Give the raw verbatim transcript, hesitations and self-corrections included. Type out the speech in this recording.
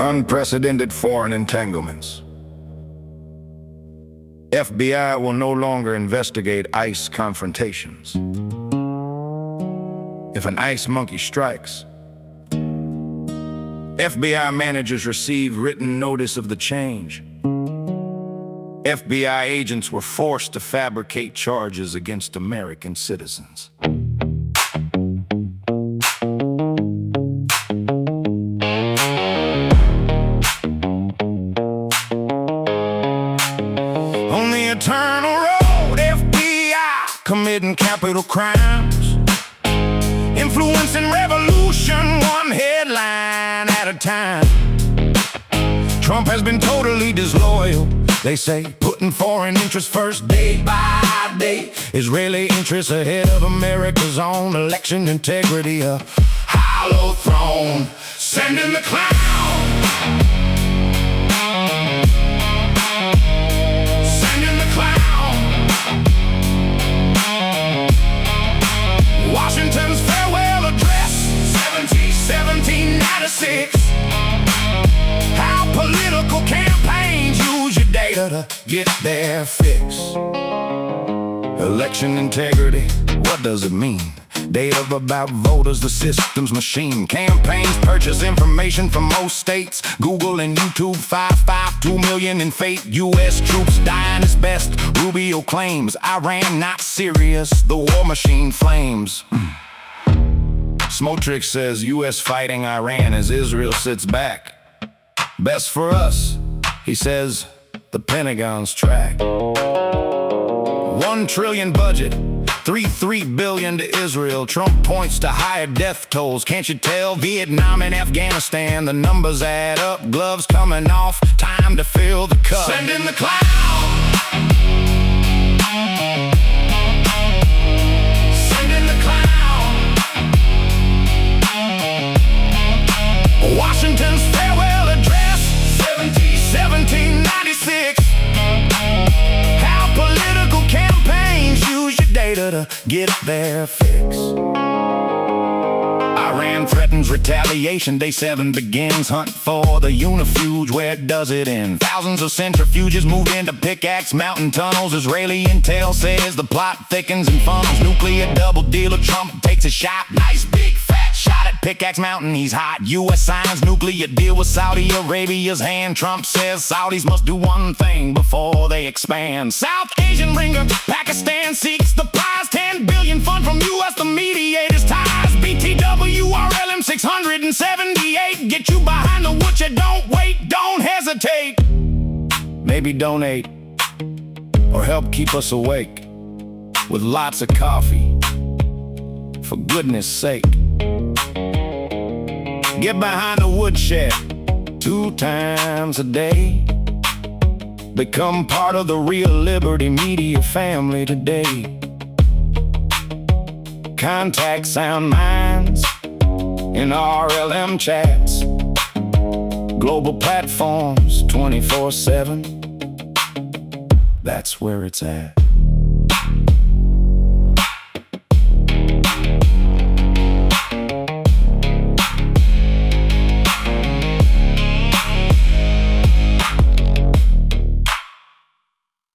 Unprecedented foreign entanglements. F B I will no longer investigate ICE confrontations. If an ICE monkey strikes, F B I managers receive written notice of the change. F B I agents were forced to fabricate charges against American citizens. On the eternal road, F B I committing capital crimes, influencing revolution one headline at a time. Trump has been totally disloyal, they say, putting foreign interests first day by day. Israeli interests ahead of America's own. Election integrity, a hollow throne, sending the clown. Sending the clown. Washington's farewell address, seventeen ninety-six. How political campaigns use your data to get their fix. Election integrity, what does it mean? Data about voters, the system's machine. Campaigns purchase information from most states. Google and YouTube, five five two million in fate. U S troops dying is best. Rubio claims Iran not serious, the war machine flames. Smotrich says U S fighting Iran as Israel sits back. Best for us, he says, the Pentagon's track. One trillion budget, three three billion to Israel. Trump points to higher death tolls. Can't you tell? Vietnam and Afghanistan, the numbers add up. Gloves coming off, time to fill the cup. Send in the clown. Send in the clown. Washington's farewell address, seventeen ninety-six. How political campaigns use your data to get their fix. Iran threatens retaliation, day seven begins. Hunt for the unifuge, where does it end? Thousands of centrifuges move into Pickaxe Mountain tunnels. Israeli intel says the plot thickens and funnels. Nuclear double dealer, Trump takes a shot. Nice big fat shot at Pickaxe Mountain, he's hot. U S signs nuclear deal with Saudi Arabia's hand. Trump says Saudis must do one thing before they expand. South Asian ringer, Pakistan seeks the prize. ten billion fund from U S, the mediator's ties. B T W R L M six seventy-eight. Get you behind the woodshed, don't wait, don't hesitate. Maybe donate, or help keep us awake with lots of coffee, for goodness sake. Get behind the woodshed two times a day. Become part of the Real Liberty Media family today. Contact Sound Minds in R L M chats. Global platforms twenty-four seven. That's where it's at.